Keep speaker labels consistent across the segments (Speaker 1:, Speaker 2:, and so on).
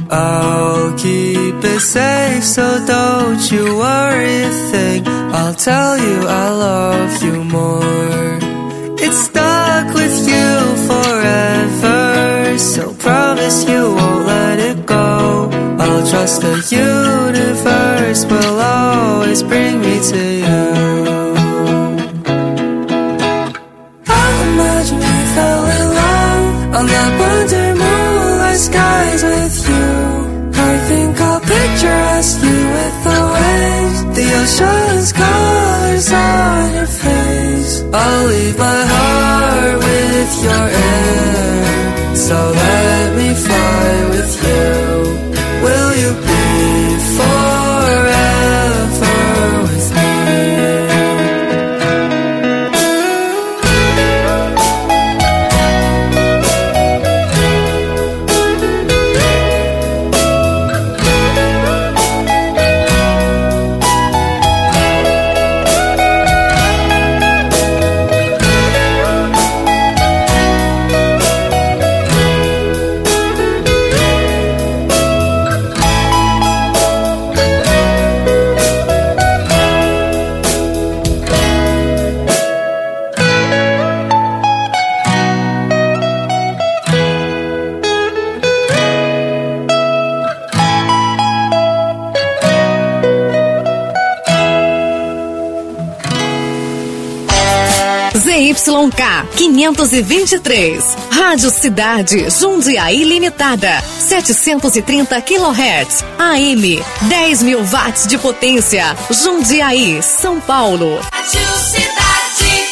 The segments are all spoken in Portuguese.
Speaker 1: I'll keep it safe, so don't you worry a thing. I'll tell you I love you more. It's stuck with you forever, so promise you won't let it go. I'll trust the universe will always bring me to you. I'll imagine we fell in love on that wonder moonlight skies with you. I think I'll picture us, you with the waves, the ocean's colors on your face. I'll leave my heart with your air, so let me fly with you. Will you be forever with me?
Speaker 2: ZYK 523, Rádio Cidade, Jundiaí Limitada, 730 kHz, AM, 10.000 watts de potência, Jundiaí, São Paulo.
Speaker 3: Rádio Cidade.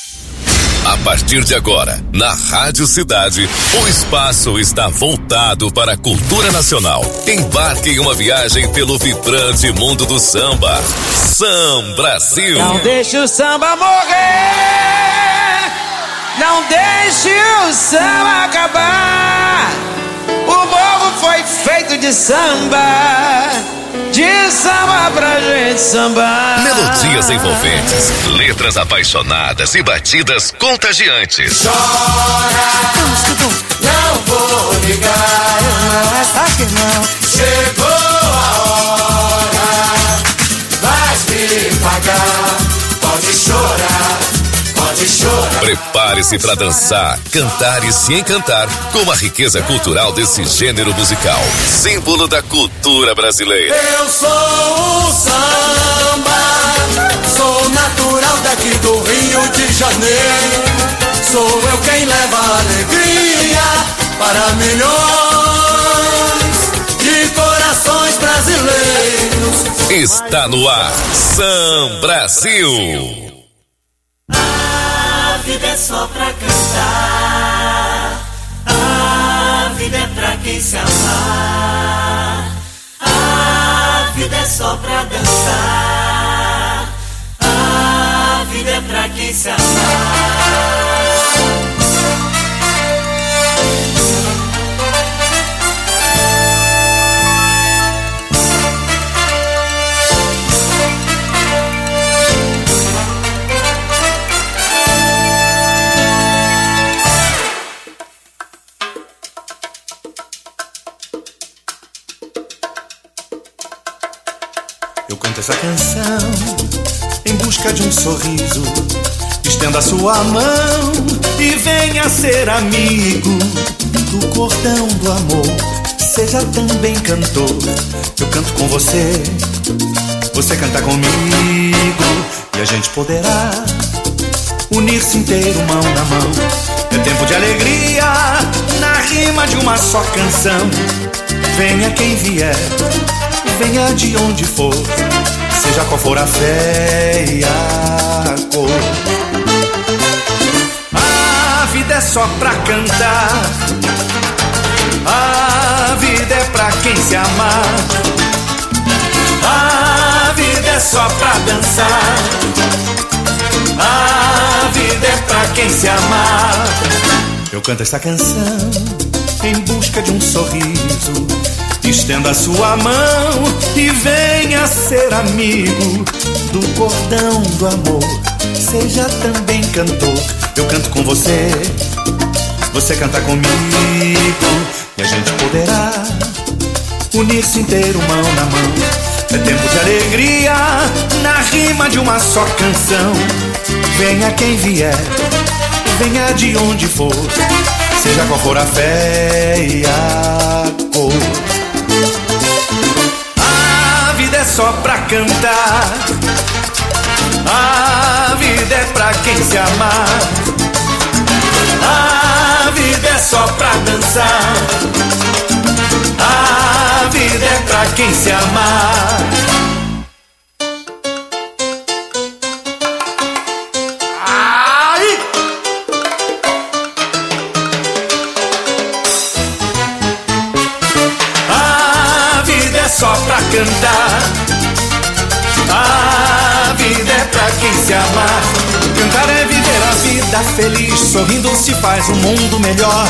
Speaker 4: A partir de agora, na Rádio Cidade, o espaço está voltado para a cultura nacional. Embarque em uma viagem pelo vibrante mundo do samba. Sam Brasil.
Speaker 5: Não deixe o samba morrer. Não deixe o samba acabar. O morro foi feito de samba pra gente sambar.
Speaker 4: Melodias envolventes, letras apaixonadas e batidas contagiantes.
Speaker 6: Chora, não vou ligar,
Speaker 5: essa que não.
Speaker 6: Chegou a hora, vais me pagar. Pode chorar, pode chorar.
Speaker 4: Prepare-se para dançar, cantar e se encantar com a riqueza cultural desse gênero musical, símbolo da cultura brasileira.
Speaker 6: Eu sou o samba, sou natural daqui do Rio de Janeiro. Sou eu quem leva alegria para milhões de corações brasileiros.
Speaker 4: Está no ar, Sam Brasil.
Speaker 7: A vida é só pra cantar, a vida é pra quem se amar, a vida é só pra dançar, a vida é pra quem se amar.
Speaker 8: Eu canto essa canção em busca de um sorriso. Estenda a sua mão e venha ser amigo do cordão do amor. Seja também cantor. Eu canto com você, você canta comigo, e a gente poderá unir-se inteiro, mão na mão. É tempo de alegria na rima de uma só canção. Venha quem vier, venha de onde for, seja qual for a fé e a cor. A vida é só pra cantar, a vida é pra quem se amar, a vida é só pra dançar, a vida é pra quem se amar. Eu canto essa canção em busca de um sorriso. Estenda a sua mão e venha ser amigo do cordão do amor. Seja também cantor. Eu canto com você, você canta comigo, e a gente poderá unir-se inteiro mão na mão. É tempo de alegria, na rima de uma só canção. Venha quem vier, venha de onde for, seja qual for a fé e a cor. A vida é só pra cantar, a vida é pra quem se amar, a vida é só pra dançar, a vida é pra quem se amar. Ai! A vida é só pra cantar, a vida é pra quem se amar. Cantar é viver a vida feliz, sorrindo se faz um mundo melhor.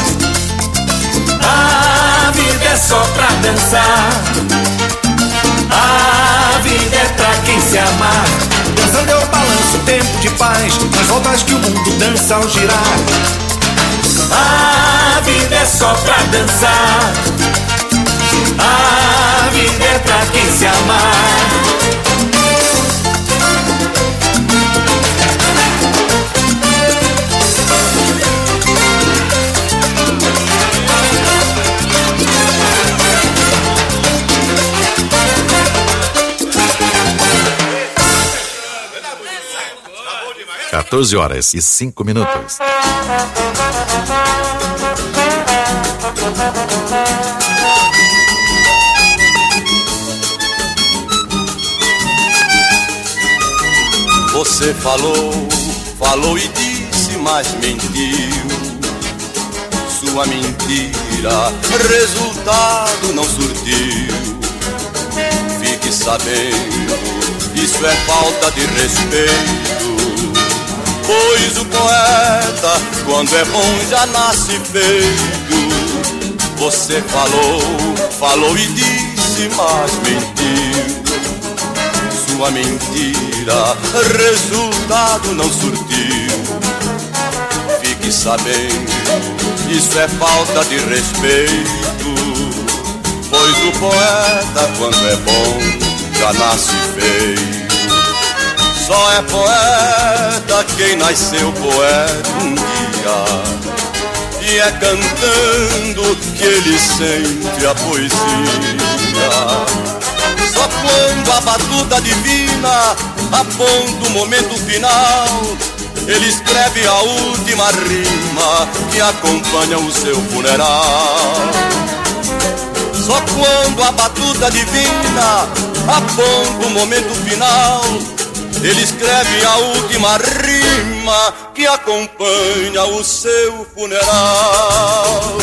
Speaker 8: A vida é só pra dançar, a vida é pra quem se amar. Dançando eu balanço o tempo de paz, nas voltas que o mundo dança ao girar. A vida é só pra dançar, a vida é pra quem se amar.
Speaker 9: 14h05.
Speaker 6: Você falou e disse, mas mentiu. Sua mentira, resultado não surtiu. Fique sabendo, isso é falta de respeito. Pois o poeta, quando é bom, já nasce feito. Você falou e disse, mas mentiu. Sua mentira, resultado não surtiu. Fique sabendo, isso é falta de respeito. Pois o poeta, quando é bom, já nasce feito. Só é poeta quem nasceu poeta um dia. E é cantando que ele sente a poesia. Só quando a batuta divina aponta o momento final, ele escreve a última rima que acompanha o seu funeral. Só quando a batuta divina aponta o momento final, ele escreve a última rima que acompanha o seu funeral.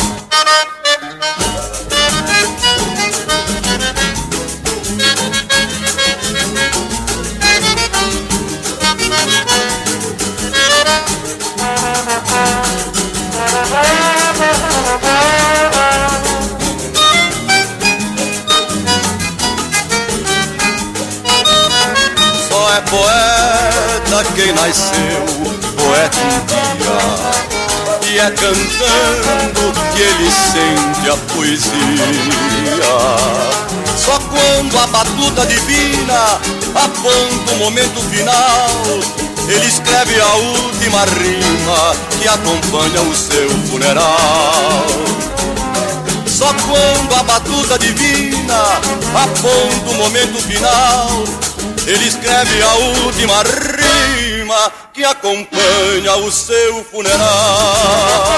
Speaker 6: Só é poeta quem nasceu poeta um dia. E é cantando que ele sente a poesia. Só quando a batuta divina aponta o momento final, ele escreve a última rima que acompanha o seu funeral. Só quando a batuta divina aponta o momento final, ele escreve a última rima que acompanha o seu funeral.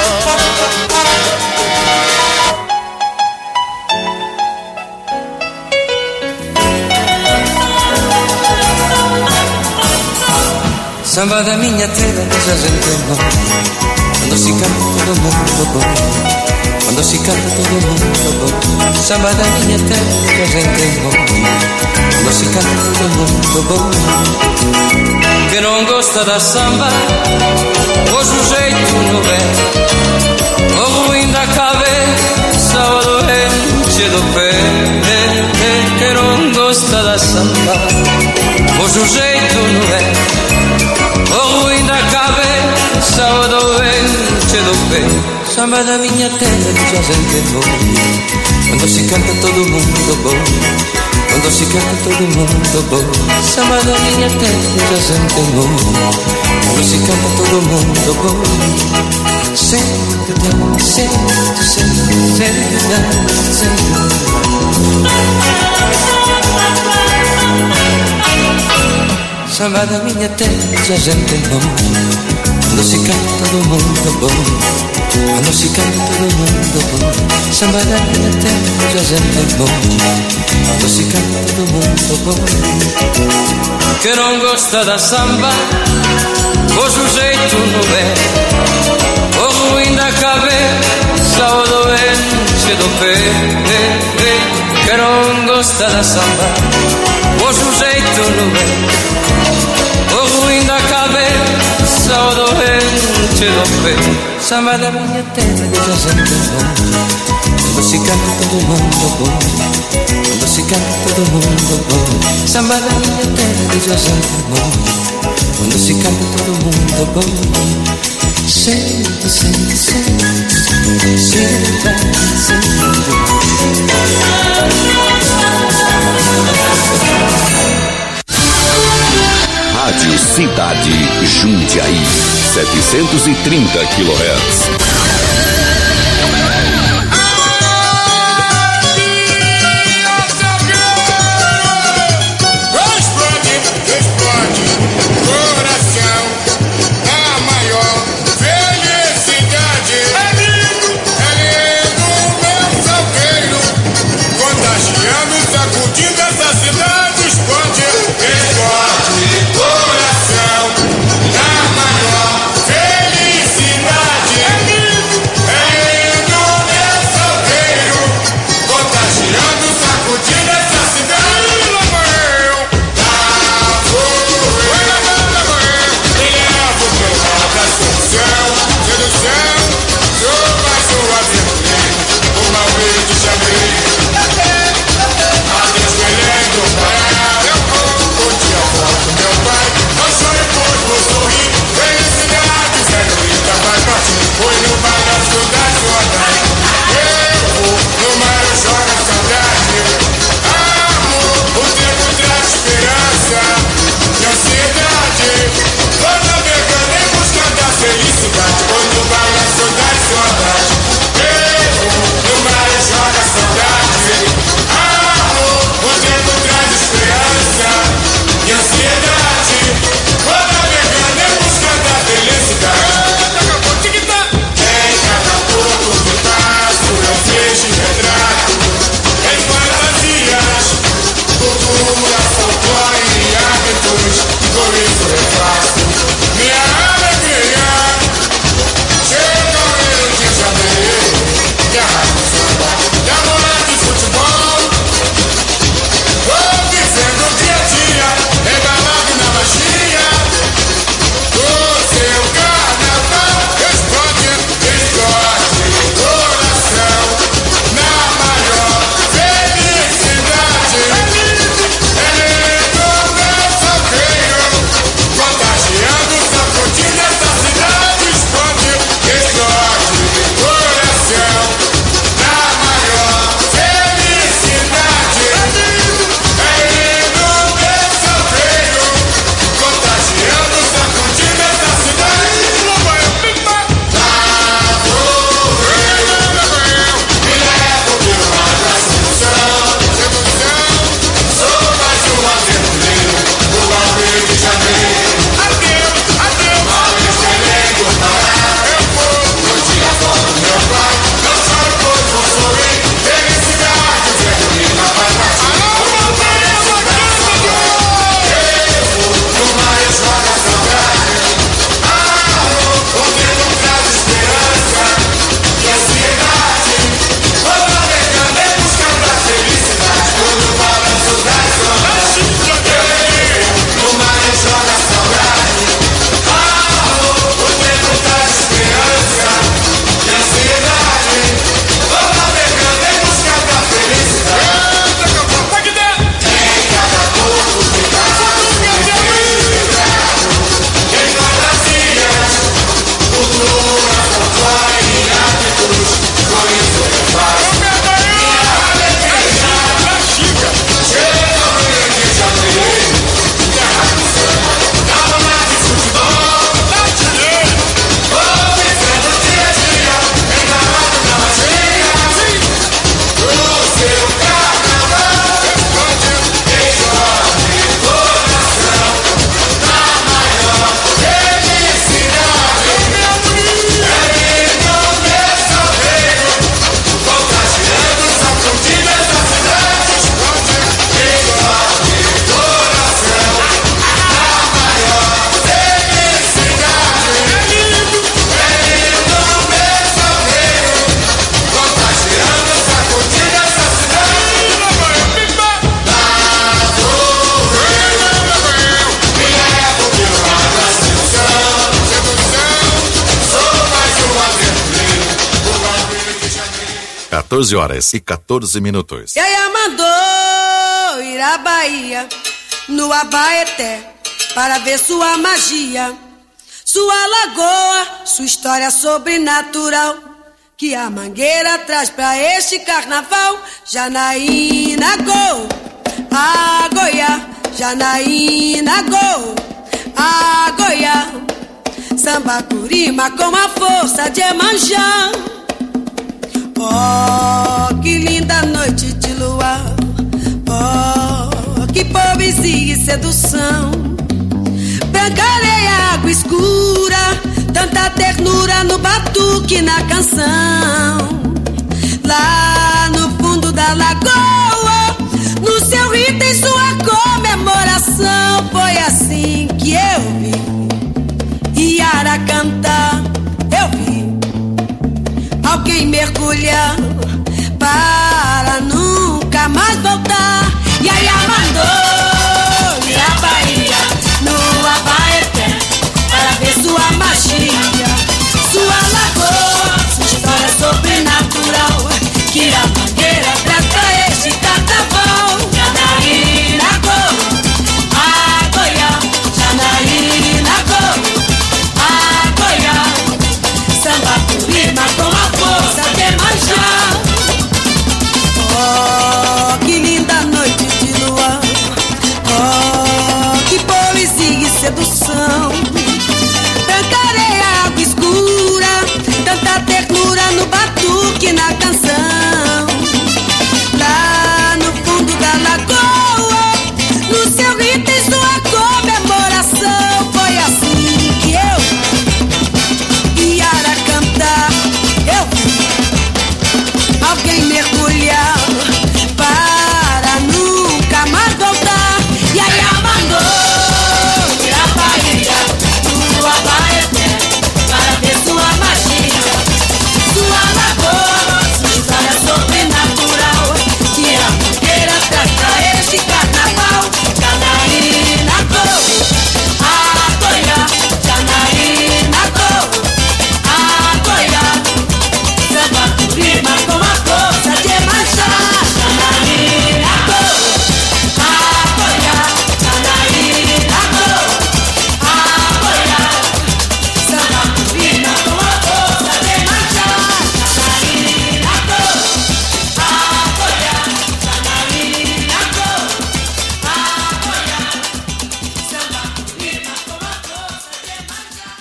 Speaker 1: Samba da minha terra que a gente não. Quando se canta todo mundo bom. Quando se canta todo mundo bom. Samba da minha terra que a gente não. Quando se canta todo mundo bom. Que não gosta da samba, hoje o jeito não é. O ruim da cabeça, o doente do pé. Que não gosta da samba, hoje o jeito não é. O ruim da cabeça, o doente do pé. samba da minha terra que a gente é bom. Quando se canta todo mundo bom. Quando se canta todo mundo bom. Samba da minha terra que a gente é bom. Quando se canta todo mundo bom. Sente, sente, sente, sente. Samba da minha terra que a gente é bom. Quando se canta todo mundo bom. Quando se canta todo mundo bom. Samba da minha terra que a gente é bom. Quando se canta todo mundo bom. Que não gosta da samba, hoje o jeito não é. O ruim da cabeça, o doente do pé. Que não gosta da samba, hoje o jeito não é. O ruim da cabeça, o doente do pé. Samba da minha terra que a gente é bom. Quando se canta todo mundo bom. Quando se canta todo mundo bom. Samba da minha terra que a gente é bom. Quando se canta todo mundo bom. Sente, sente, sente, sente.
Speaker 9: Rádio Cidade Jundiaí, 730 kHz.
Speaker 6: Coração, na maior felicidade.
Speaker 10: 14h14.
Speaker 11: Yaya mandou ir à Bahia, no Abaeté, para ver sua magia, sua lagoa, sua história sobrenatural, que a Mangueira traz pra este carnaval. Janaína Go, a Goiá, Janaína Go, a Goiá, samba curima com a força de Emanjá. Oh, que linda noite de luar, oh, que poesia e sedução. Branca areia, água escura, tanta ternura no batuque, na canção. Lá no fundo da lagoa, no seu rito em sua comemoração. Foi assim que eu vi Iara cantar, eu vi alguém mergulhar para nunca mais voltar. Yaya mandou ir à Bahia, no Abaeté, para ver sua magia, sua lagoa, sua história sobrenatural, que a Mangueira traz pra este carnaval. Janaína Go, a Goiá, Janaína Go, a Goiá, samba curima com a força de Emanjá. Oh, que linda noite de luar, oh, que poesia e sedução. Branca areia, água escura, tanta ternura no batuque, na canção. Lá no fundo da lagoa, no seu rito em sua comemoração. Foi assim que eu Iara cantar, eu vi alguém mergulhar para nunca mais voltar. Yaya mandou ir à Bahia, no Abaeté, para ver sua magia, sua lagoa, sua história sobrenatural, que a Mangueira traz pra este carnaval. Janaína Go, a Goiá, Janaína Go, a Goiá, samba curima com a força de Emanjá. Janaína Go, a Goiá, Janaína Go, a Goiá, samba curima com a força de Emanjá. Janaína Go, a Goiá, Janaína Go, a Goiá, samba curima com a força de Emanjá.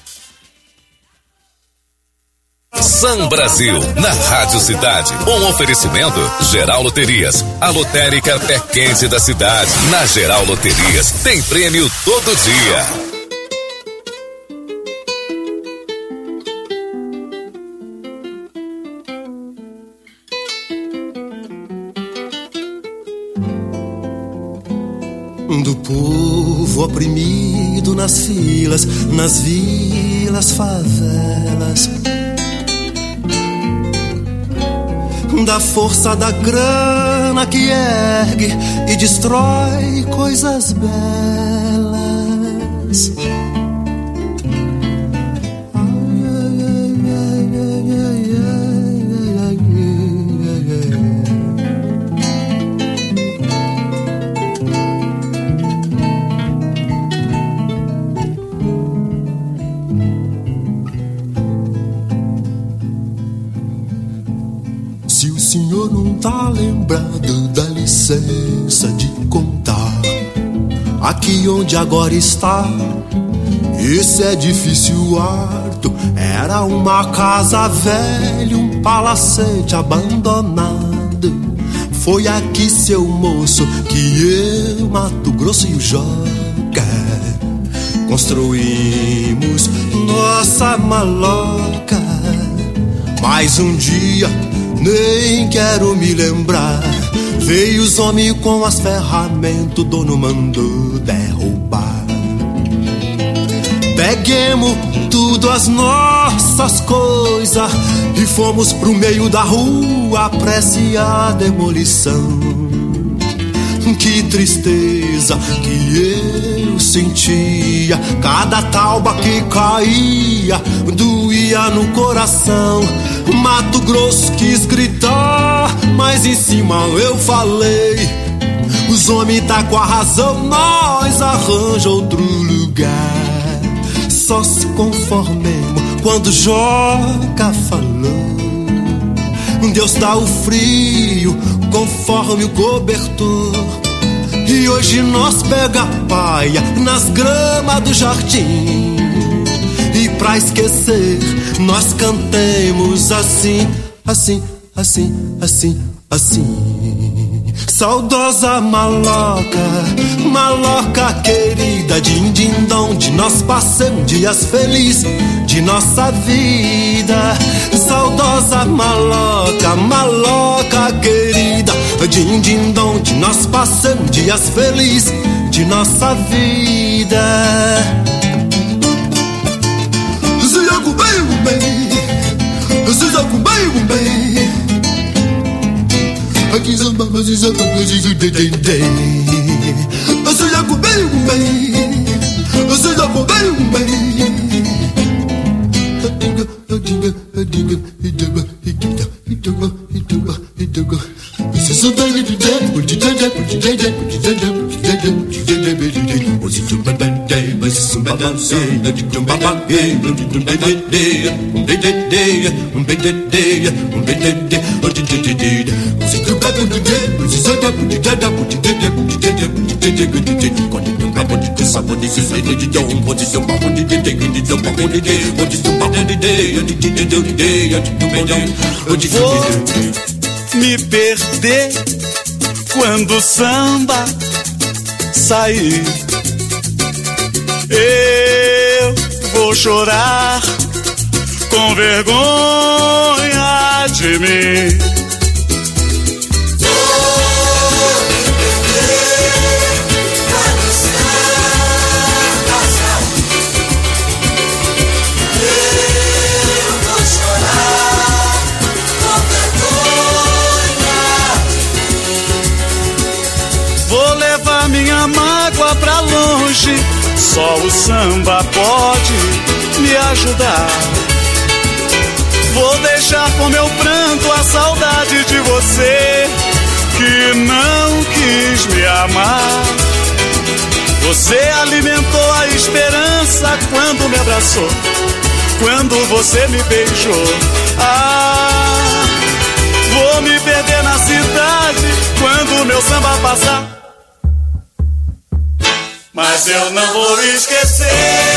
Speaker 4: Sam Brasil, na Rádio Cidade. Um oferecimento Geral Loterias, a lotérica pé quente da cidade. Na Geral Loterias tem prêmio todo dia.
Speaker 8: Do povo oprimido nas filas, nas vilas, favelas, da força da grana que ergue e destrói coisas belas. Se o senhor não tá lembrado, dá licença de contar. Aqui onde agora está esse edifício alto era uma casa velha, um palacete abandonado. Foi aqui, seu moço, que eu, Mato Grosso e o Joca construímos nossa maloca. Mas um dia, nem quero me lembrar, veio os homens com as ferramentas, o dono mandou derrubar. Peguemos tudo as nossas coisas e fomos pro meio da rua apreciar a demolição. Que tristeza que eu sentia. Cada tauba que caía doía no coração. Mato Grosso quis gritar, mas em cima eu falei: os homens tá com a razão, nós arranja outro lugar. Só se conformemos quando Joca falou: Deus dá o frio conforme o cobertor. E hoje nós pega a paia nas gramas do jardim. E pra esquecer nós cantemos assim, assim, assim, assim, assim. Saudosa maloca, maloca querida, din-din-dom, de nós passamos dias felizes de nossa vida. Saudosa maloca, maloca querida, din-din-dom, de nós passamos dias felizes de nossa vida. Aqui são babas e zapatos e o dedendê. Eu sou Jaco bem, eu sou Jaco bem.
Speaker 10: Vou me perder quando o samba sair. Eu vou chorar com vergonha de mim. Minha mágoa pra longe, só o samba pode me ajudar. Vou deixar com meu pranto a saudade de você que não quis me amar. Você alimentou a esperança quando me abraçou, quando você me beijou. Ah, vou me perder na cidade quando meu samba passar. Mas eu não vou esquecer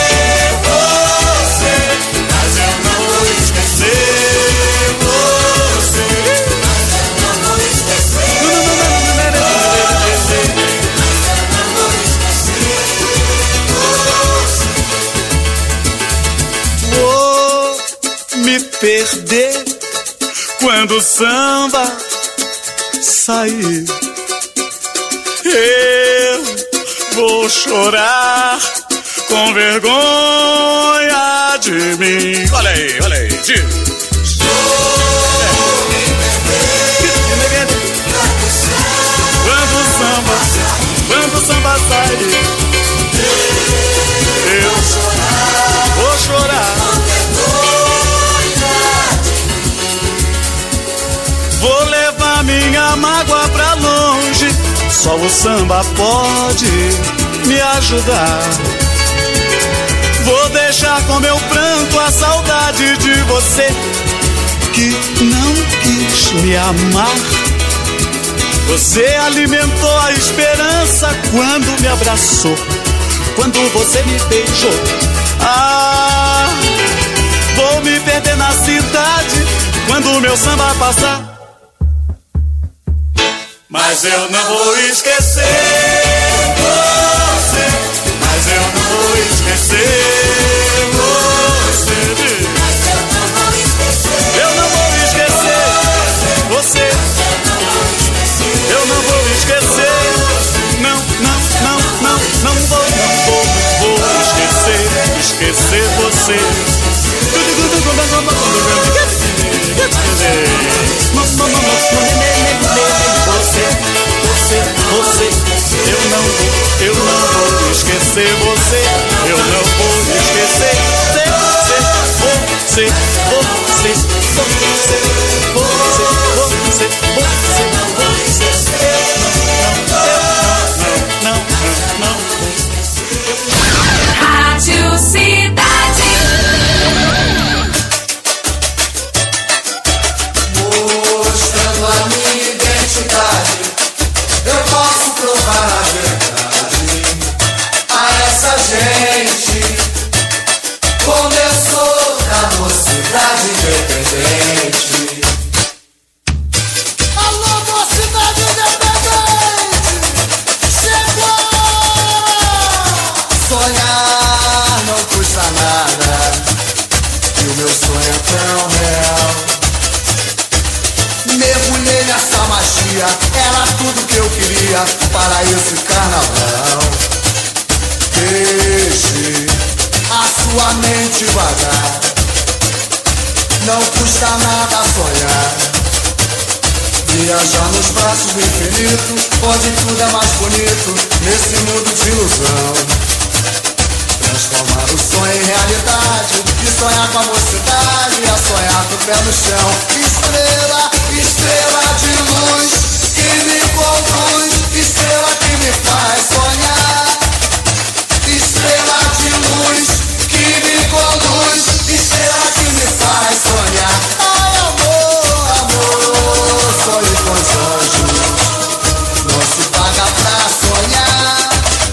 Speaker 10: você. Mas eu não vou esquecer você. Mas eu não vou esquecer você. Mas eu não vou esquecer você. Vou me perder quando o samba sair. Vou chorar com vergonha de mim. Olha aí, diz. Quando o samba sair, eu vou chorar com vergonha de mim. Vou levar minha mágoa pra longe, só o samba pode me ajudar. Vou deixar com meu pranto a saudade de você que não quis me amar. Você alimentou a esperança quando me abraçou, quando você me beijou. Ah, vou me perder na cidade quando o meu samba passar. Mas eu não vou esquecer você. Mas eu não vou esquecer você. Mas eu não vou esquecer. Eu não vou esquecer você. Eu não vou esquecer. Não vou esquecer você. Você eu não vou esquecer. Você.
Speaker 3: Rádio Cidade.
Speaker 6: Mostrando a minha identidade, eu posso provar a verdade a essa gente. Como eu sou da mocidade independente. Alô, mocidade independente, chegou! Sonhar não custa nada, e o meu sonho é tão real. Mergulhei nessa magia, era tudo que eu queria para esse carnaval. Deixe a sua mente vagar, não custa nada sonhar. Viajar nos braços do infinito, onde tudo é mais bonito, nesse mundo de ilusão. Transformar o sonho em realidade, e sonhar com a mocidade, a sonhar com o pé no chão. Estrela, estrela de luz, que me conduz, estrela que me faz sonhar. Estrela de luz, que me conduz, estrela que me faz sonhar. Ai, amor, amor, sonho com os anjos, não se paga pra sonhar.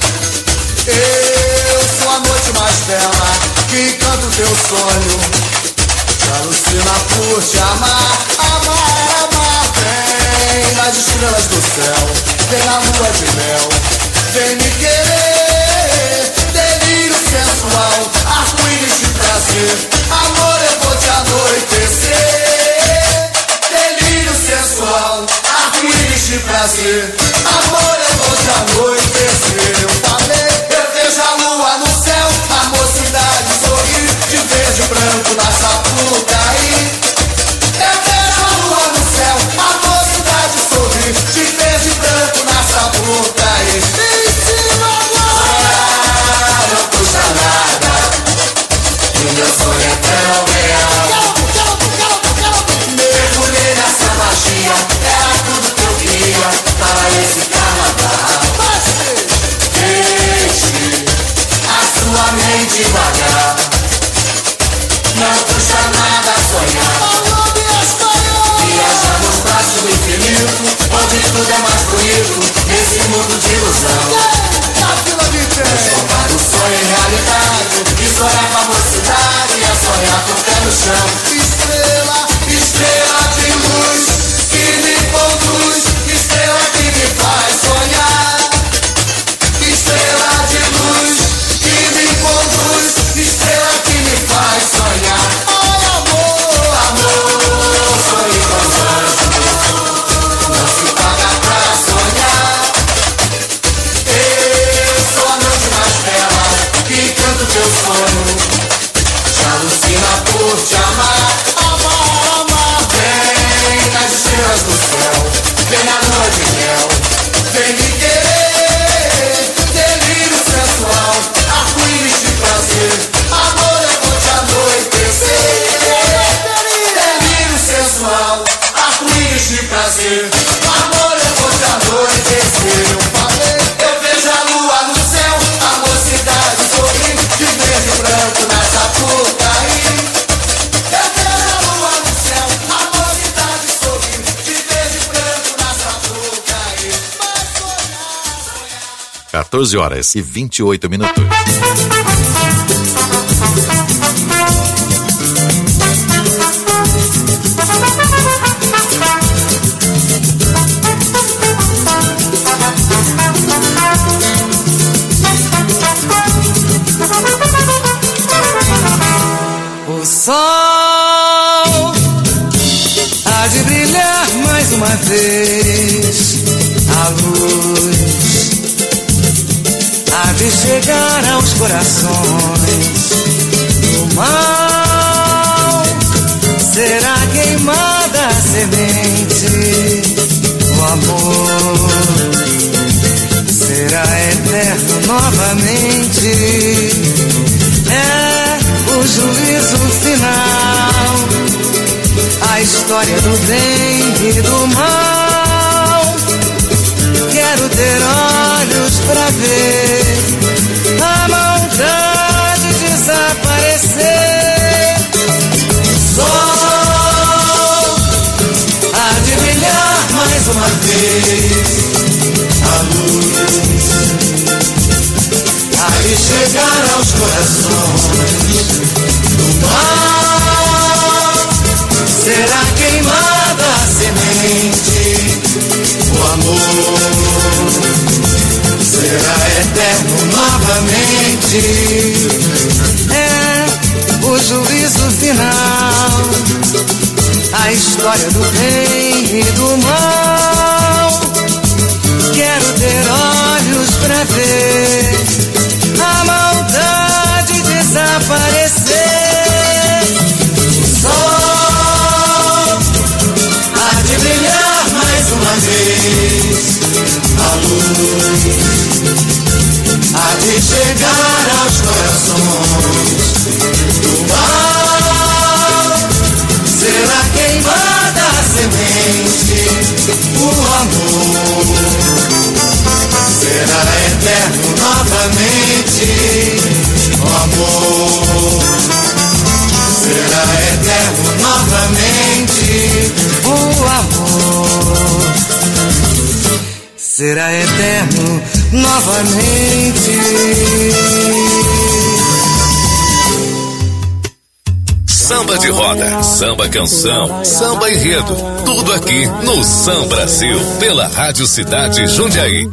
Speaker 6: Eu sou a noite mais bela, que encanta o teu sonho, te alucina por te amar. Amar, amar, vem nas estrelas do céu, vem na lua de mel, vem me querer. Delírio sensual, arco-íris de prazer, amor eu vou te anoitecer. Delírio sensual, arco-íris de prazer, amor eu vou te anoitecer. Eu falei, eu vejo a lua no céu, a mocidade sorrir, de verde e branco na Sapucaí. Eu vejo a lua no céu, a mocidade sorrir, de verde e branco na Sapucaí. Em cima agora, não custa nada, e meu sonho é tão real. Mergulhei nessa magia, era tudo que eu queria para esse carnaval. Deixe a sua mente vagar, não custa nada sonhar. Viajar nos braços do infinito, onde tudo é mais bonito, nesse mundo de ilusão. Transformar o sonho em realidade, e sonhar com a mocidade, é sonhar com o pé no chão. Estrela, estrela de luz, que me conduz, estrela que me faz sonhar. Estrela de luz, que me conduz, estrela que me faz sonhar. Ai, amor, amor, sonho com os anjos, não se paga pra sonhar. Eu sou a noite mais bela, que encanta o teu sonho, te alucina por te amar. Amar, amar, vem nas estrelas do céu, vem na lua de mel, vem me querer. Delírio sensual, arco-íris de prazer, amor eu vou te anoitecer. Delírio sensual, arco-íris de prazer, amor eu vou te anoitecer. Eu falei, eu vejo a lua no céu, a mocidade sorrir, de verde e branco na Sapucaí. Eu vejo a lua no céu, a mocidade sorrir, de verde e branco na Sapucaí. Mas sonhar.
Speaker 12: 14 horas e 28 minutos.
Speaker 5: O sol há de brilhar mais uma vez, a luz há de chegar aos corações. O mal será queimada a semente, o amor será eterno novamente. do bem e do mal. Quero ter olhos pra ver a maldade desaparecer. Sol há de brilhar mais uma vez. A luz há de chegar aos corações. Do mal será queimada a semente. O amor será eterno novamente. É o juízo final, a história do bem e do mal. Quero ter olhos pra ver a maldade desaparecer. O sol há de brilhar mais uma vez. A luz há de chegar aos corações. Do mal será queimada a semente. O amor será eterno novamente. O amor será eterno novamente. O amor será eterno novamente.
Speaker 4: Samba de roda, samba canção, samba enredo, tudo aqui no Sam Brasil, pela Rádio Cidade Jundiaí.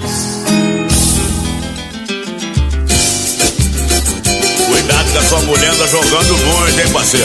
Speaker 10: Cuidado que a sua mulher anda jogando muito, hein, parceiro?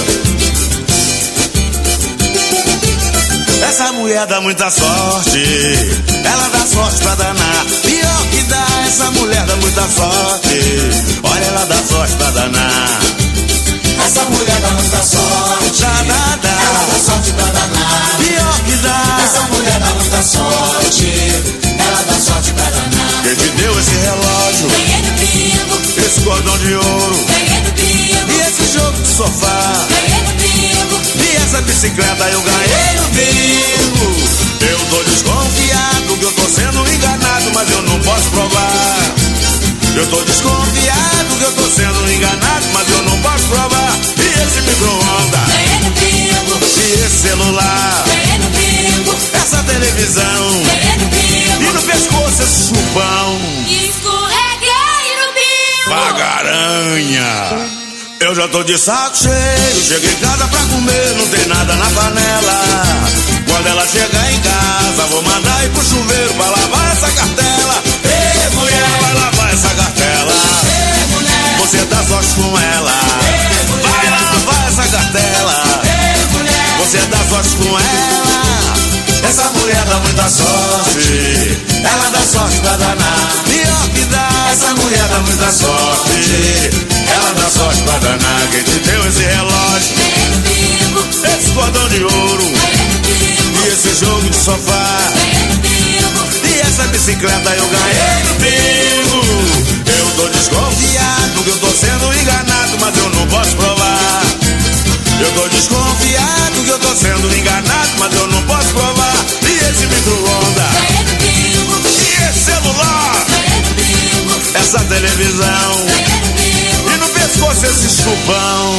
Speaker 10: Essa mulher dá muita sorte, ela dá sorte pra danar. Pior que dá, essa mulher dá muita sorte, olha, ela dá sorte pra danar.
Speaker 13: Essa mulher dá muita sorte,
Speaker 10: ela
Speaker 13: dá sorte pra danar.
Speaker 10: Pior que dá,
Speaker 13: essa mulher dá muita sorte, ela dá sorte pra danar.
Speaker 10: Quem te deu esse relógio?
Speaker 13: Ganhei no bingo.
Speaker 10: Esse cordão de ouro?
Speaker 13: Ganhei no bingo.
Speaker 10: E esse jogo de sofá?
Speaker 13: Ganhei no bingo.
Speaker 10: E essa bicicleta eu ganhei no bingo. Eu tô desconfiado que eu tô sendo enganado, mas eu não posso provar. Eu tô desconfiado que eu tô sendo enganado, mas eu não posso provar. E esse micro-ondas?
Speaker 13: Ganhei no bingo.
Speaker 10: E esse celular?
Speaker 13: Ganhei no bingo.
Speaker 10: Essa televisão?
Speaker 13: Ganhei no bingo.
Speaker 10: E no pescoço esse chupão?
Speaker 13: Escorreguei no bingo.
Speaker 10: Bagaranha! Eu já tô de saco cheio, cheguei em casa pra comer, não tem nada na panela. Quando ela chegar em casa, vou mandar ir pro chuveiro pra lavar essa cartela. Ei, mulher, vai lavar essa cartela.
Speaker 13: Ei, mulher,
Speaker 10: você dá sorte com ela.
Speaker 13: Ei, mulher,
Speaker 10: vai lavar essa cartela.
Speaker 13: Ei, mulher,
Speaker 10: você dá sorte com ela. Essa mulher dá muita sorte, ela dá sorte pra danar. Pior que dá, essa mulher dá muita sorte, ela dá sorte pra danar. Quem te deu esse relógio?
Speaker 13: ganhei no bingo.
Speaker 10: Esse cordão de ouro?
Speaker 13: Ganhei no bingo.
Speaker 10: E esse jogo de sofá?
Speaker 13: Ganhei no bingo.
Speaker 10: E essa bicicleta eu ganhei no bingo. Eu tô desconfiado que eu tô sendo enganado, mas eu não posso provar. Eu tô desconfiado que eu tô sendo enganado, mas eu não posso provar. E esse micro-ondas?
Speaker 13: Ganhei no bingo.
Speaker 10: E esse celular?
Speaker 13: Ganhei no bingo.
Speaker 10: Essa televisão?
Speaker 13: Ganhei no bingo.
Speaker 10: E no pescoço esse chupão?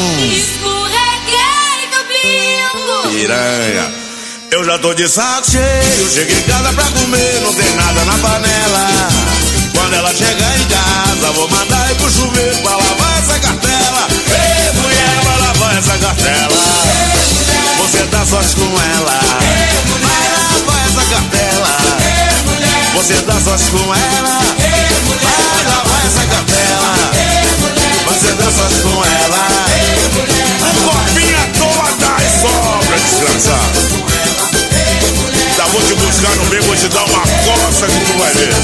Speaker 13: Escorreguei no bingo.
Speaker 10: Piranha. Eu já tô de saco cheio, cheguei em casa pra comer, não tem nada na panela. Quando ela chegar em casa, vou mandar ir pro chuveiro pra lavar essa cartela. Ei, mulher, vai lavar essa cartela. Você dá sorte com ela. Vai lavar essa cartela. Você dá sorte com ela. Vai lavar essa cartela. Você dá sorte com ela. Copinha toda e sobra, desgraçado. Tá, vou te buscar no meio, vou te dar uma coça que tu vai ver.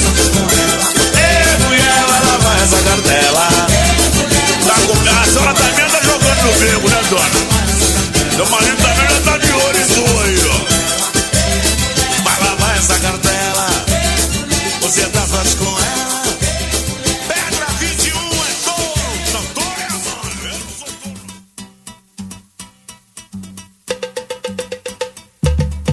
Speaker 10: Ei, mulher, vai lavar essa cartela. Tá com... A senhora também anda jogando no beco, né, dona? Seu marido também já tá de olho em tu aí, ó. Vai lavar essa cartela. Você dá sorte com ela. Pedra 21 é touro. Não, touro é mano. Eu não sou touro.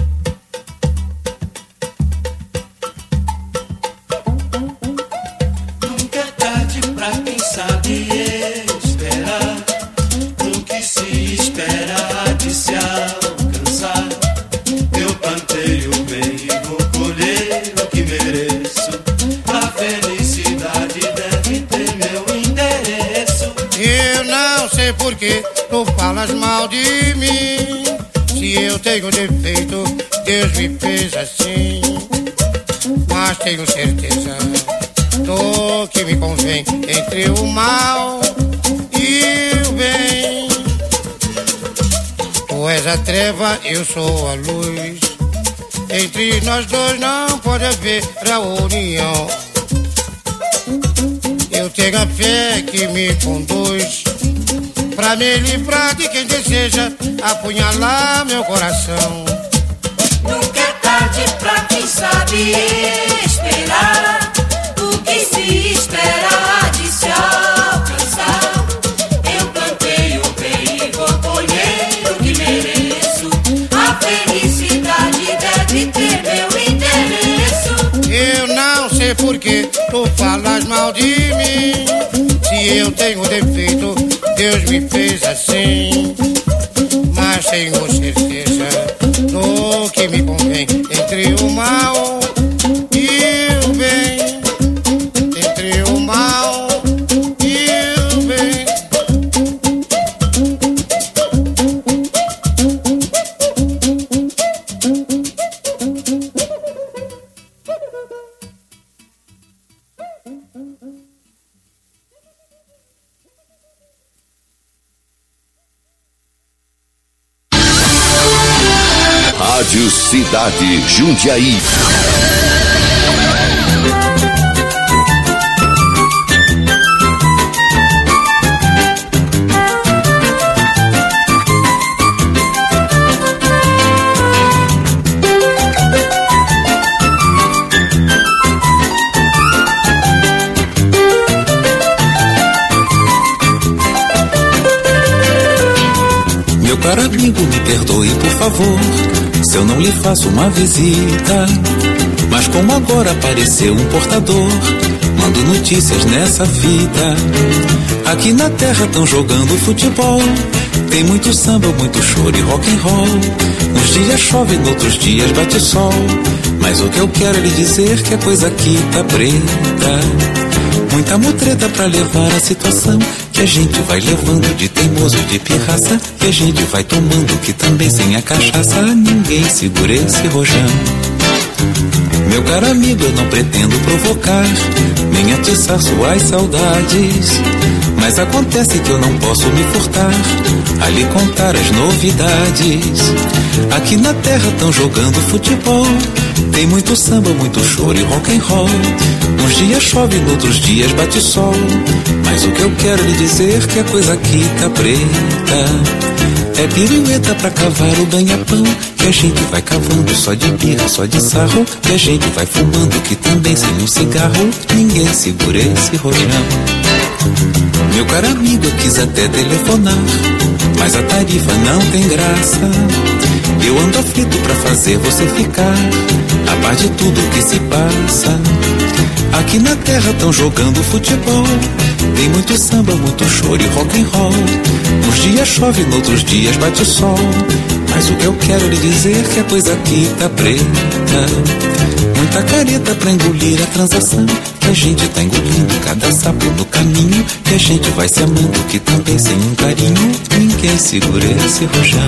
Speaker 14: sei por que tu falas mal de mim. Se eu tenho defeito, Deus me fez assim. Mas tenho certeza do que me convém entre o mal e o bem. Tu és a treva, eu sou a luz. Entre nós dois não pode haver a união. Eu tenho a fé que me conduz pra me livrar de quem deseja apunhalar meu coração.
Speaker 7: Nunca é tarde pra quem sabe esperar. O que se espera há de se alcançar. Eu plantei o bem e vou colher o que mereço. A felicidade deve ter meu endereço.
Speaker 14: Eu não sei por que tu falas mal de mim. Se eu tenho defeito, Deus me fez assim. Mas tenho certeza do que me convém entre o mal e o bem. Entre o mal e o bem.
Speaker 9: Rádio Cidade Jundiaí.
Speaker 15: Meu caro amigo, me perdoe por favor se eu não lhe faço uma visita. Mas como agora apareceu um portador, mando notícias nessa fita. Aqui na terra tão jogando futebol, tem muito samba, muito choro e rock and roll. Uns dias chove, noutros dias bate sol. Mas o que eu quero é lhe dizer que a coisa aqui tá preta. Muita mutreta pra levar a situação, que a gente vai levando de teimoso e de pirraça, que a gente vai tomando que também sem a cachaça ninguém segura esse rojão. Meu caro amigo, eu não pretendo provocar, nem atiçar suas saudades, mas acontece que eu não posso me furtar a lhe contar as novidades. Aqui na terra tão jogando futebol, tem muito samba, muito choro e rock and roll. Uns dias chove, noutros dias bate sol, mas o que eu quero lhe dizer que a coisa aqui tá preta. É pirueta pra cavar o ganha-pão, que a gente vai cavando só de birra, só de sarro, que a gente vai fumando que também sem um cigarro ninguém segura esse rojão. Meu caro amigo, eu quis até telefonar, mas a tarifa não tem graça. Eu ando aflito pra fazer você ficar a par de tudo que se passa. Aqui na terra tão jogando futebol, tem muito samba, muito choro e rock and roll. Uns dias chove, noutros dias bate sol, mas o que eu quero lhe dizer que a coisa aqui tá preta. Muita careta pra engolir a transação, que a gente tá engolindo cada sapo no caminho, que a gente vai se amando que também sem um carinho ninguém segura esse rojão.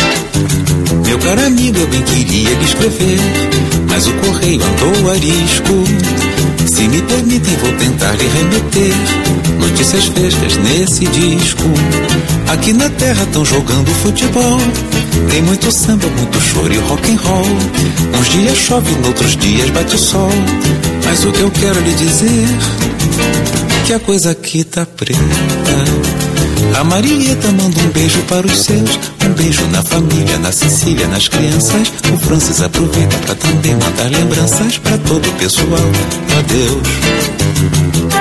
Speaker 15: Meu caro amigo, eu bem queria lhe escrever, mas o correio andou arisco. Se me permitem, vou tentar lhe remeter notícias frescas nesse disco. Aqui na terra tão jogando futebol, tem muito samba, muito choro e rock and roll. Uns dias chove, noutros dias bate sol, mas o que eu quero lhe dizer que a coisa aqui tá preta. A Marieta manda um beijo para os seus, um beijo na família, na Cecília, nas crianças. O Francis aproveita pra também mandar lembranças pra todo o pessoal. Adeus.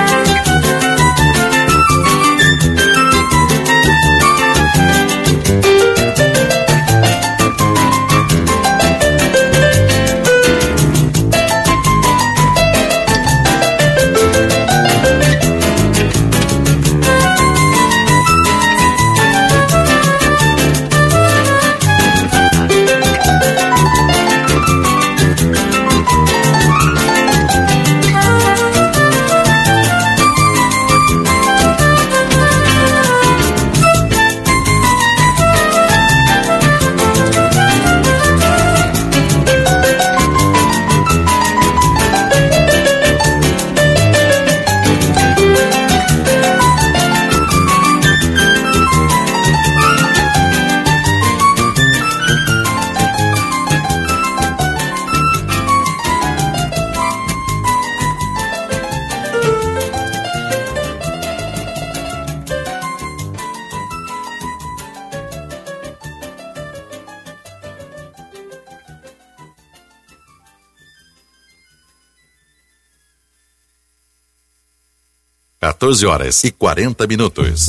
Speaker 12: 14h40.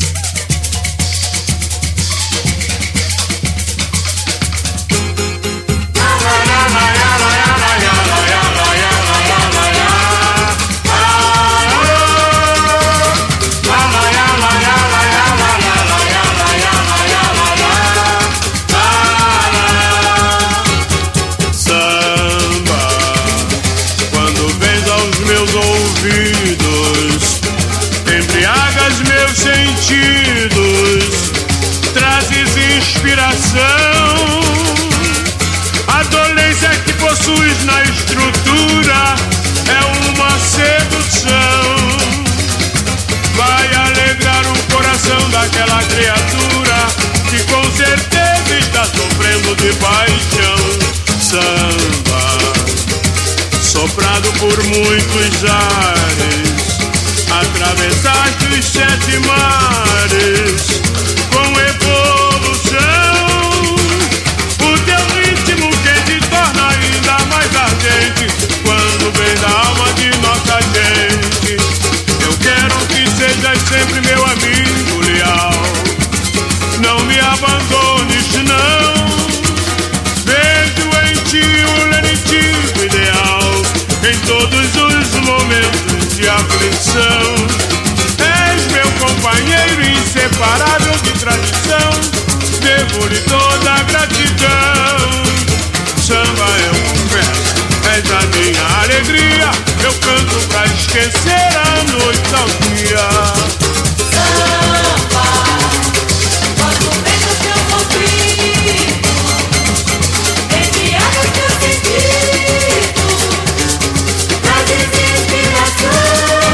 Speaker 16: Trazes inspiração, a dolência que possuis na estrutura é uma sedução. Vai alegrar o coração daquela criatura que com certeza está sofrendo de paixão. Samba, soprado por muitos ares, atravessaste os 7 mares com evolução. O teu ritmo que te torna ainda mais ardente quando vem da alma de nossa gente. Eu quero que sejas sempre meu amigo leal, não me abandones não. Vejo em ti um lenitivo ideal em todos os momentos de aflição. És meu companheiro inseparável de tradição, devo-lhe toda a gratidão. Samba eu confesso, és a minha alegria, eu canto pra esquecer a nostalgia.
Speaker 3: Samba, quando vejo teu ouvido, embriaga teu sentido, trazes inspiração.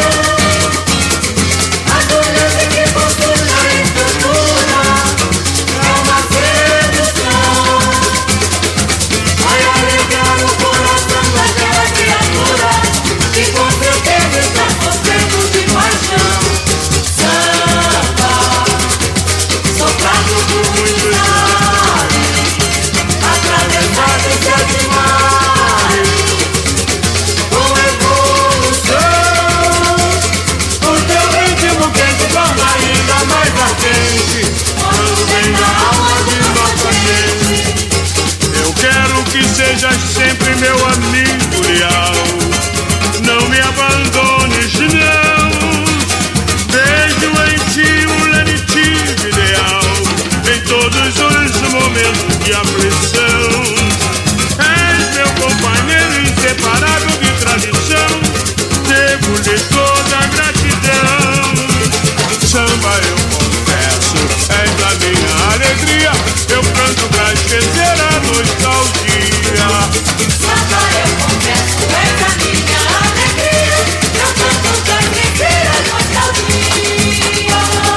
Speaker 3: E com certeza está sofrendo de paixão. Samba, soprado por muitos ares, atravessado os 7 mares com evolução. O teu ritmo que te torna ainda mais ardente quando vem da alma de nossa gente.
Speaker 16: Eu quero que sejas sempre meu amigo leal, não me abandones não. Vejo em ti um lenitivo ideal em todos os momentos de aflição. És meu companheiro inseparável de tradição, devo-lhe toda a gratidão. Samba eu confesso, és a minha alegria, eu canto pra esquecer a nostalgia.
Speaker 3: Samba eu confesso, és a minha alegria, eu canto pra esquecer a nostalgia.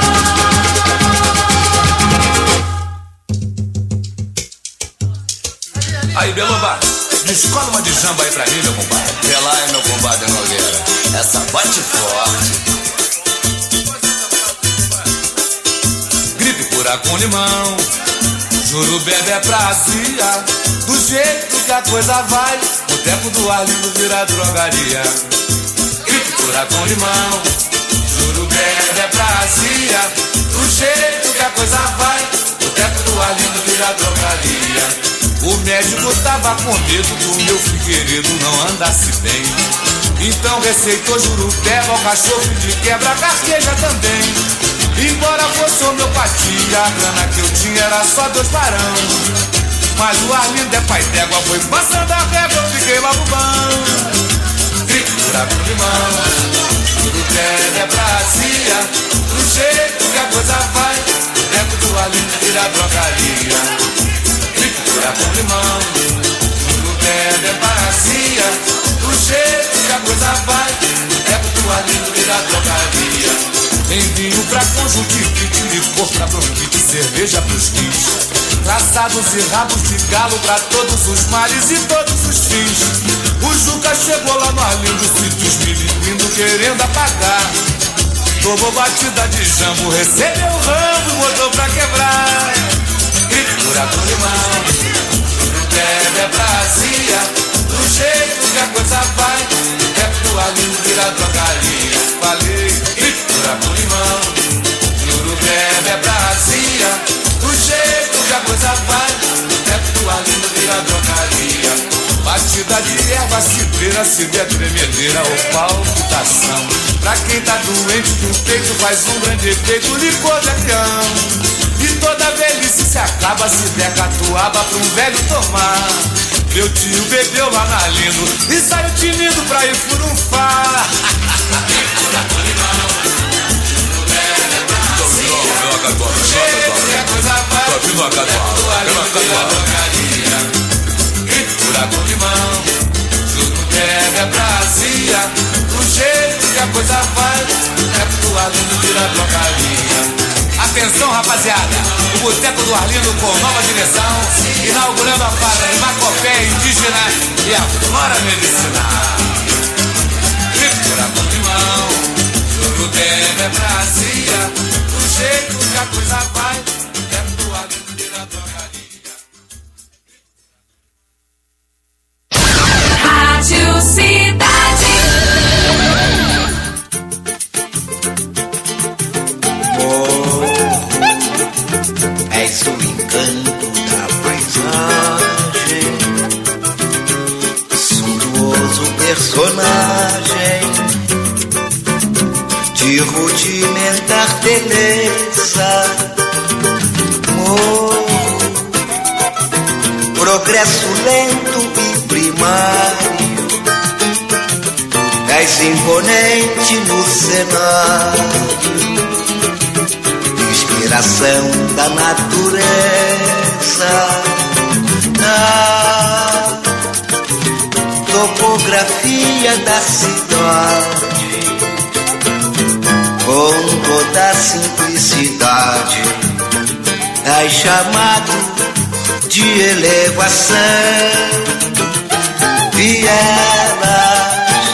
Speaker 17: Aí, Beloba, descola uma de jamba aí pra mim, meu compadre.
Speaker 18: Vê lá, meu compadre Nogueira, essa bate forte.
Speaker 17: Gripe cura com limão, Jurubeba é prazia, do jeito que a coisa vai, o tempo do Arlindo vira drogaria. Gripe cura com limão, Jurubeba é prazia, do jeito que a coisa vai, o tempo do Arlindo vira drogaria. O médico tava com medo do meu Figueiredo não andasse bem, então receitou Jurubeba ao cachorro de quebra, carqueja também. Embora fosse homeopatia, a grana que eu tinha era só 2 barão. Mas o Arlindo é pai d'égua, foi passando a régua, eu fiquei logo bom. Gripe cura com limão, Jurubeba é prazia, do jeito que a coisa vai, o tempo do Arlindo vira drogaria. Gripe cura com limão, Jurubeba é prazia, do jeito que a coisa vai, o tempo do Arlindo vira drogaria. Tem vinho pra conjuntivite, licor pra bronquite, cerveja pros kits, traçados e rabos de galo pra todos os males e todos os fins. O Juca chegou lá no Arlindo, sítios milindo querendo apagar. Tomou batida de jambo, recebeu o ramo e botou pra quebrar. Gripe cura com limão, Jurubeba é prazia, do jeito que a coisa vai, é pro Arlindo vira drogaria. Falei, gripe mistura de erva cidreira, se der tremedeira ou palpitação. Pra quem tá doente do peito faz um grande efeito, licor de avião. E toda velhice se acaba se der catuaba pra um velho tomar. Meu tio bebeu Lanalino e saiu tinindo pra ir furunfar. Mistura com limão, tudo deve é Brasília. Do jeito que a coisa vai, é pro Arlindo vira drogaria. Atenção, rapaziada, o Boteco do Arlindo com nova direção, inaugurando a fada de Macopé indígena e a flora medicinal. Mistura com limão, tudo deve é Brasília. Do jeito que a coisa vai, é pro Arlindo vira drogaria.
Speaker 3: Rádio Cidade.
Speaker 5: És o encanto da paisagem, suntuoso personagem de rudimentar beleza. Morro, progresso lento e primário. És imponente no cenário, inspiração da natureza, a topografia da cidade, com toda a simplicidade, és chamado de elevação, vielas,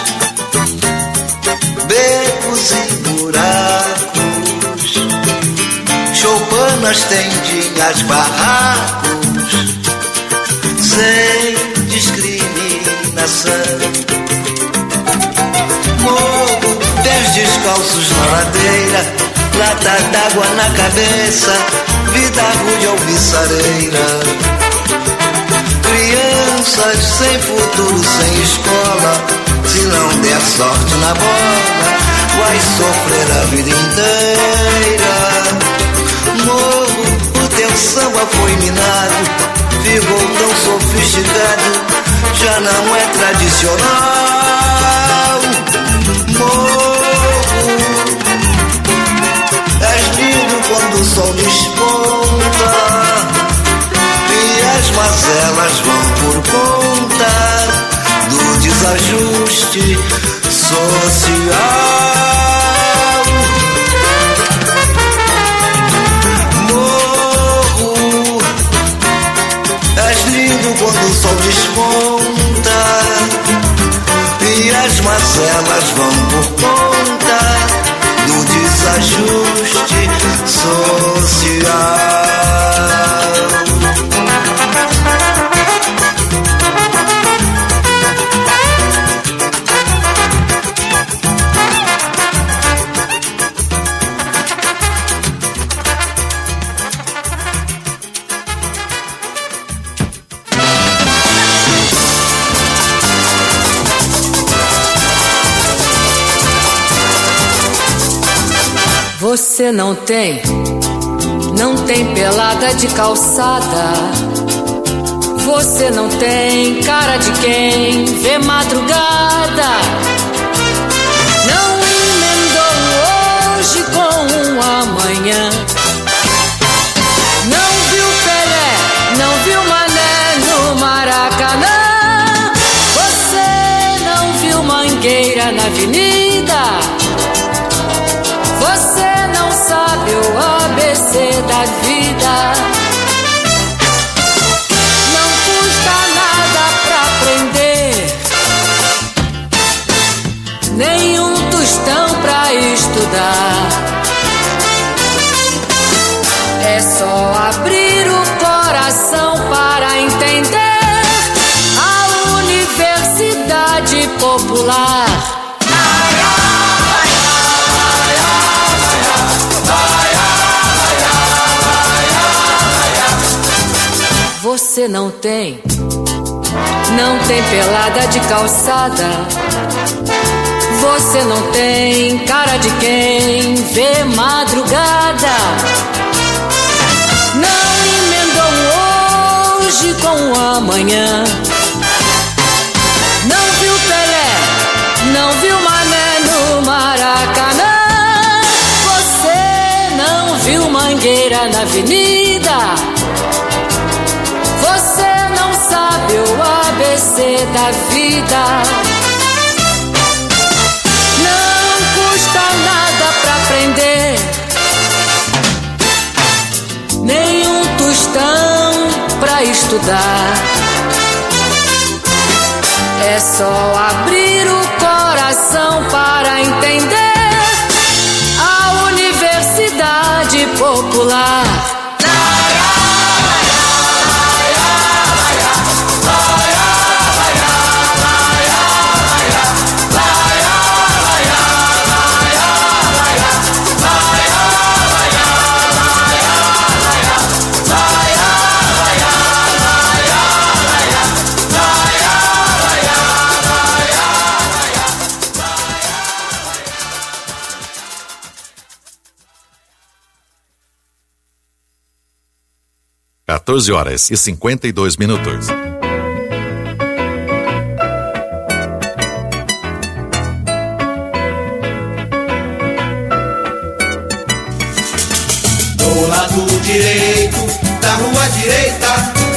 Speaker 5: becos e buracos, choupanas, tendinhas, barracos, sem discriminação. Morro, pés descalços na ladeira, lata d'água na cabeça, vida rude alviçareira. Crianças sem futuro, sem escola, se não der sorte na bola, vai sofrer a vida inteira. Morro, o teu samba foi minado, ficou tão sofisticado, já não é tradicional. Morro, és lindo quando o sol desponta e as mazelas vão por conta do desajuste social. Quando o sol desponta e as mazelas vão por conta do desajuste social.
Speaker 11: Você não tem pelada de calçada. Você não tem cara de quem vê madrugada. Não emendou hoje com um amanhã. Não viu Pelé, não viu Mané no Maracanã. Você não viu Mangueira na avenida. Você não sabe o ABC da vida. Não custa nada pra aprender, nem um tostão pra estudar. É só abrir o coração para entender a Universidade Popular. Você não tem não tem pelada de calçada. Você não tem cara de quem vê madrugada. Não emendou hoje com o amanhã. Não viu Pelé, não viu Mané no Maracanã. Você não viu Mangueira na avenida. Você não sabe o ABC da vida. Não custa nada pra aprender, nem um tostão pra estudar. É só abrir o coração para entender a Universidade Popular.
Speaker 12: horas e 52 minutos.
Speaker 6: Do lado direito da rua direita,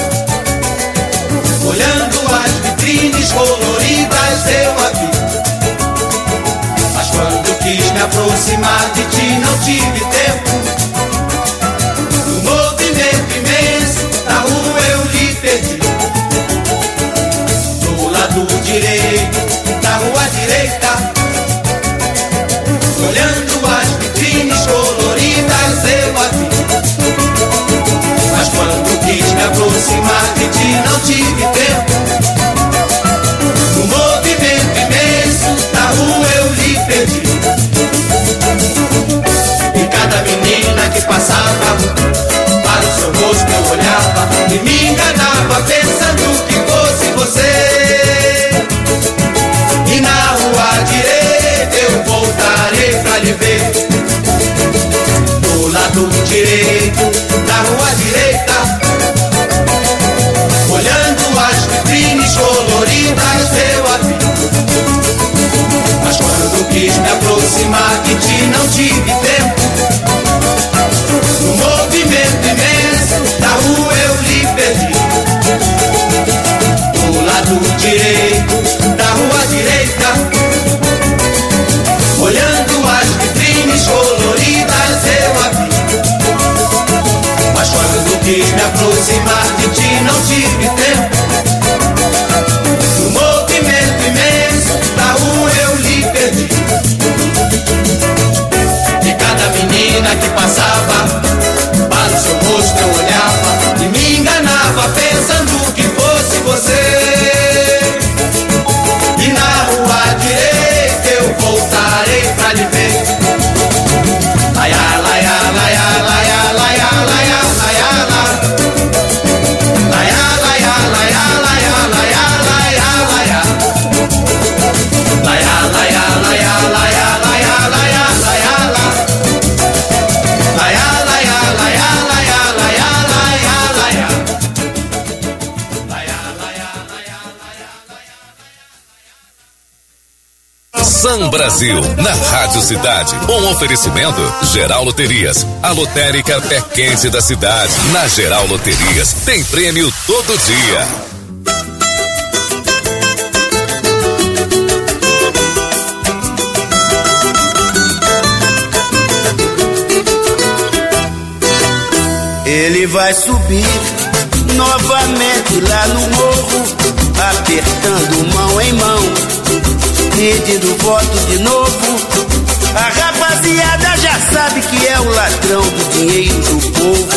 Speaker 6: olhando as vitrines coloridas eu a vi. Mas quando quis me aproximar de ti não tive tempo. No movimento imenso da rua eu lhe perdi. Do lado direito da rua direita, olhando as vitrines coloridas eu a vi. Mas quando quis me aproximar de ti não tive tempo. No movimento imenso da rua eu lhe perdi. E cada menina que passava, para o seu rosto eu olhava e me enganava pensando que fosse você. E na rua direita eu voltarei pra lhe ver. Do lado direito da rua direita, olhando as vitrines coloridas eu a vi. Mas quando quis me aproximar de ti não tive tempo. No movimento imenso da rua eu lhe perdi. Do lado direito da rua direita, olhando as vitrines coloridas eu a vi. Mas quando quis me aproximar de ti não tive tempo. No movimento imenso da rua eu lhe perdi. E cada menina que passava, para o seu rosto eu olhava e me enganava pensando que fosse você. E na rua direita eu voltarei pra lhe ver. Laia, laia, laia, laia, laia, laia, laia, laia. Laia, laia, laia, laia, laia, laia, laia. Laia, laia, laia, laia, laia, laia, laia, laia. Laia, laia, laia, laia, laia, laia, laia. Laia, laia, laia, laia.
Speaker 4: Sam Brasil, na Rádio Cidade. Um oferecimento Geral Loterias, a lotérica pé quente da cidade. Na Geral Loterias tem prêmio todo dia.
Speaker 19: Ele vai subir novamente lá no morro, apertando mão em mão, pedindo voto de novo. A rapaziada já sabe que é o ladrão do dinheiro do povo.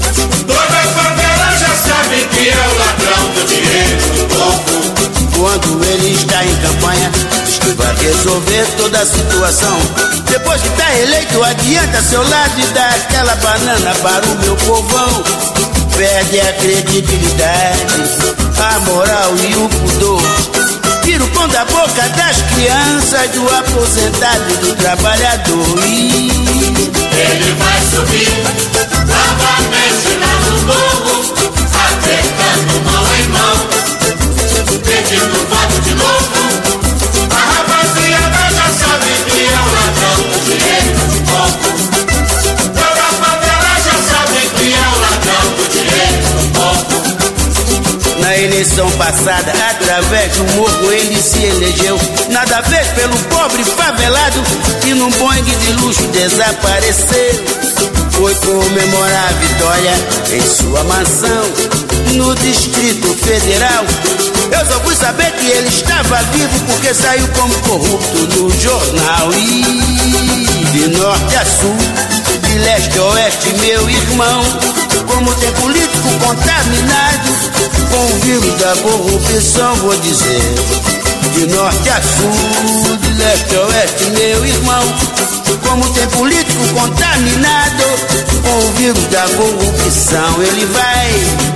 Speaker 6: Toda a favela já sabe que é o ladrão do dinheiro do povo.
Speaker 19: Quando quando ele está em campanha, diz que vai resolver toda a situação. Depois que tá eleito, adianta seu lado e dá aquela banana para o meu povão. Perde a credibilidade, a moral e o pudor. Tira o pão da boca das crianças, do aposentado e do trabalhador.
Speaker 13: Ele vai subir novamente lá no morro, apertando mão em mão, pedindo voto de novo. A rapaziada já sabe que é o ladrão do direito do povo. Toda a favela já sabe que é o ladrão do direito do povo.
Speaker 19: Na eleição passada, através do morro ele se elegeu. Nada fez pelo pobre favelado que num Boeing de luxo desapareceu. Foi comemorar a vitória em sua mansão no Distrito Federal. Eu só fui saber que ele estava vivo porque saiu como corrupto no jornal. E de norte a sul, de leste a oeste, meu irmão, como tem político contaminado com o vírus da corrupção, vou dizer. De norte a sul, de leste a oeste, meu irmão, como tem político contaminado com o vírus da corrupção. Ele vai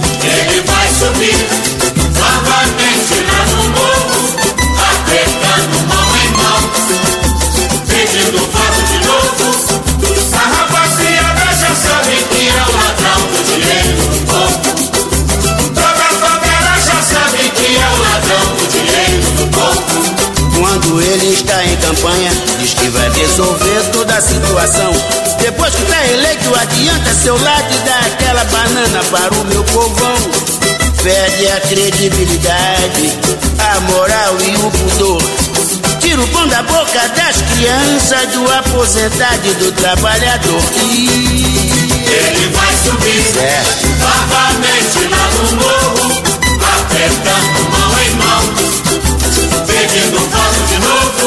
Speaker 13: subir novamente lá no morro, apertando mão em mão, pedindo voto de novo. A rapaziada já sabe que é o ladrão do direito do povo. Toda a favela já sabe que é o ladrão do direito do povo.
Speaker 19: Quando ele está em campanha, diz que vai resolver toda a situação. Depois que está eleito, adianta seu lado e dá aquela banana para o meu povão. Perde a credibilidade, a moral e o pudor. Tira o pão da boca das crianças, do aposentado e do trabalhador.
Speaker 13: Ele vai subir novamente lá no morro, apertando mão em mão, pedindo voto de novo.